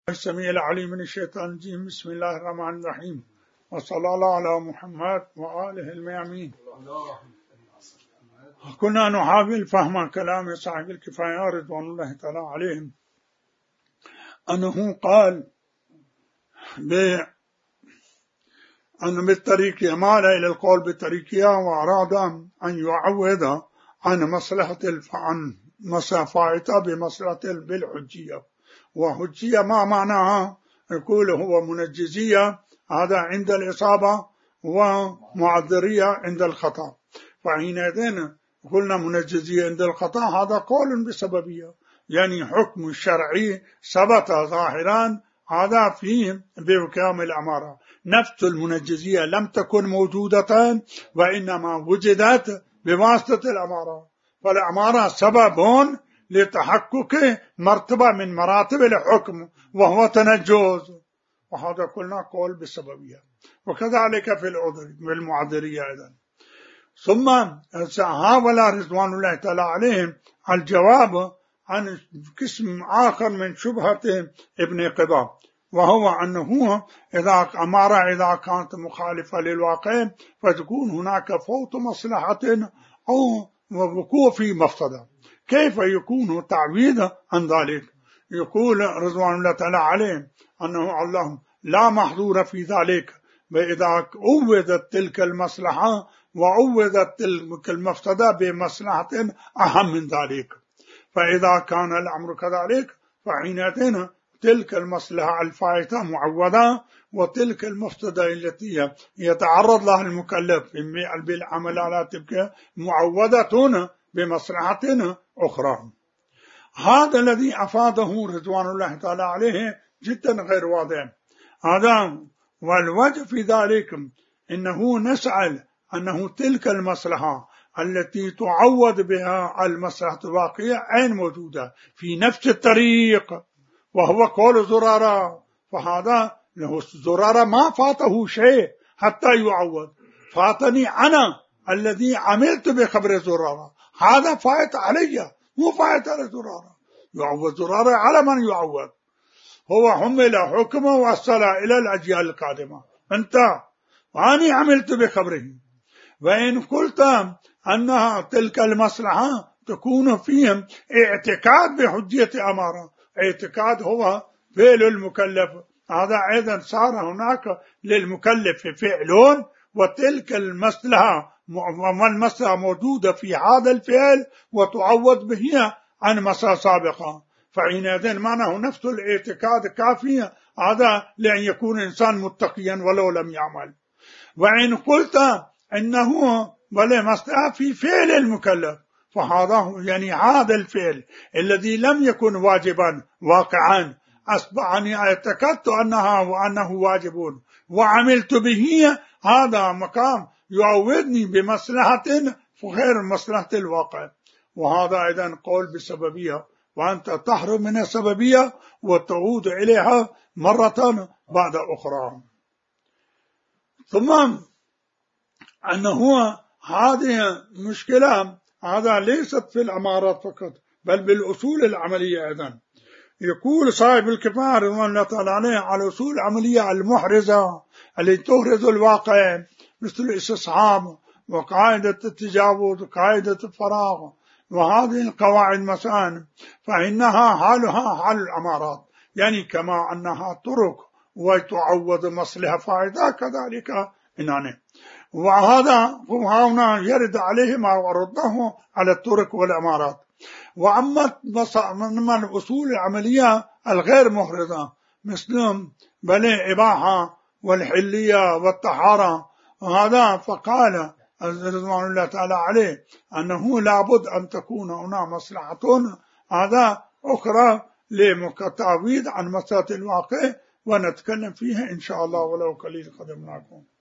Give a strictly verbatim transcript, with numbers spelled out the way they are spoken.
السميع العليم من الشيطان الرجيم. بسم الله الرحمن الرحيم، وصلى الله على محمد وآله الميامين. كنا نحاول فهم كلام صاحب الكفاية رضوان الله تعالى عليهم، أنه قال أن بالطريقية مال إلى القول بالطريقية، وأراد أن يعوض عن مصلحة عن مسافائته بمصلحة بالحجية. وحجية ما معناها؟ يقول هو منجزية هذا عند الإصابة ومعذرية عند الخطأ. فحينئذ قلنا منجزية عند الخطأ هذا قول بسببية، يعني حكم الشرعي ثبت ظاهرا هذا فيه بحكام الأمارة. نفس المنجزية لم تكن موجودة وإنما وجدت بواسطة الأمارة، فالأمارة سبب لتحقق مرتبة من مراتب الحكم وهو تنجز، وهذا قلنا قول بالسببية. وكذلك في العذر بالمعذرية أيضا. ثم هؤلاء رضوان الله تعالى عليهم الجواب عن قسم آخر من شبهة ابن قبا، وهو أنه إذا أمارة إذا كانت مخالفة للواقع فتكون هناك فوت مصلحة أو وقوع في مفسدة. كيف يكون تعويض عن ذلك؟ يقول رضوان الله تعالى عليهم أنه الله لا محظور في ذلك، وإذا عوضت تلك المصلحة وعوضت تلك المفسدة بمصلحة أهم من ذلك، فإذا كان الأمر كذلك فحينئذ تلك المصلحة الفائتة معوضة، وتلك المفسدة التي يتعرض لها المكلف بالعمل على تلك معوضة بمصلحة أخرى. هذا الذي أفاده رضوان الله تعالى عليه جدا غير واضح هذا. والوجه في ذلك إنه نسأل أنه تلك المصلحة التي تعوض بها المصلحة الواقعية أين موجودة؟ في نفس الطريق، وهو قول زرارة. فهذا له زرارة ما فاته شيء حتى يعوض، فاتني أنا الذي عملت بخبر زرارة، هذا فائت علي مو فائت على زرارة. يعوض زرارة على من يعوض؟ هو حمل حكمه وصل إلى الأجيال القادمة أنت، وأنا عملت بخبره. وإن قلت أنها تلك المصلحة تكون فيهم اعتقاد بحجية أمارة، اعتقاد هو فعل المكلف، هذا أيضا صار هناك للمكلف فعلون، وتلك المصلحة والمصلحة موجودة في هذا الفعل وتعوض به عن مصلحة سابقة. فحينئذ معناه نفس الاعتقاد كافية هذا لأن يكون إنسان متقيا ولو لم يعمل. وإن قلت إنه ولا مصلحة في فعل المكلف، فهذا يعني هذا الفعل الذي لم يكن واجبا واقعا أصبحني اعتقدت أنها وأنه واجب وعملت به، هذا مقام يعوضني بمصلحة غير مصلحة الواقع. وهذا أيضا قول بسببية، وأنت تحرم من السببية وتعود إليها مرة بعد أخرى. ثم أنه هذه مشكلة هذا ليست في الأمارات فقط بل بالأصول العملية أيضا. يقول صاحب الكفاية رضوان الله تعالى عليه على الأصول العملية المحرزة التي تحرز الواقع، مثل الاستصحاب وقاعدة التجاوز وقاعدة الفراغ، وهذه القواعد مثلا فإنها حالها حال الأمارات، يعني كما أنها طرق وتعوض مصلحة فائدة كذلك إنانه. وهذا هنا يرد عليه ما ورده على الطرق والأمارات. وأما من الأصول العملية الغير محرزة مثل بل إباحة والحلية والطهارة، هذا فقال رضوان الله تعالى عليه أنه لابد أن تكون هنا مصلحة هذا أخرى لمتعويض عن مصلحة الواقع، ونتكلم فيها إن شاء الله ولو قليل قدمناكم.